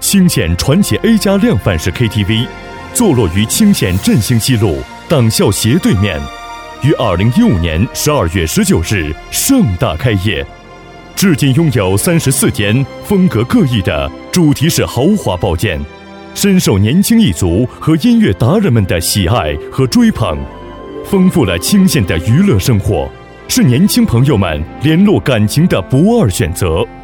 清县传奇 A+ 量贩式 KTV， 坐落于清县振兴西路党校斜对面，于2015年12月19日盛大开业。至今拥有34间风格各异的主题式豪华包间，深受年轻一族和音乐达人们的喜爱和追捧，丰富了清县的娱乐生活，是年轻朋友们联络感情的不二选择。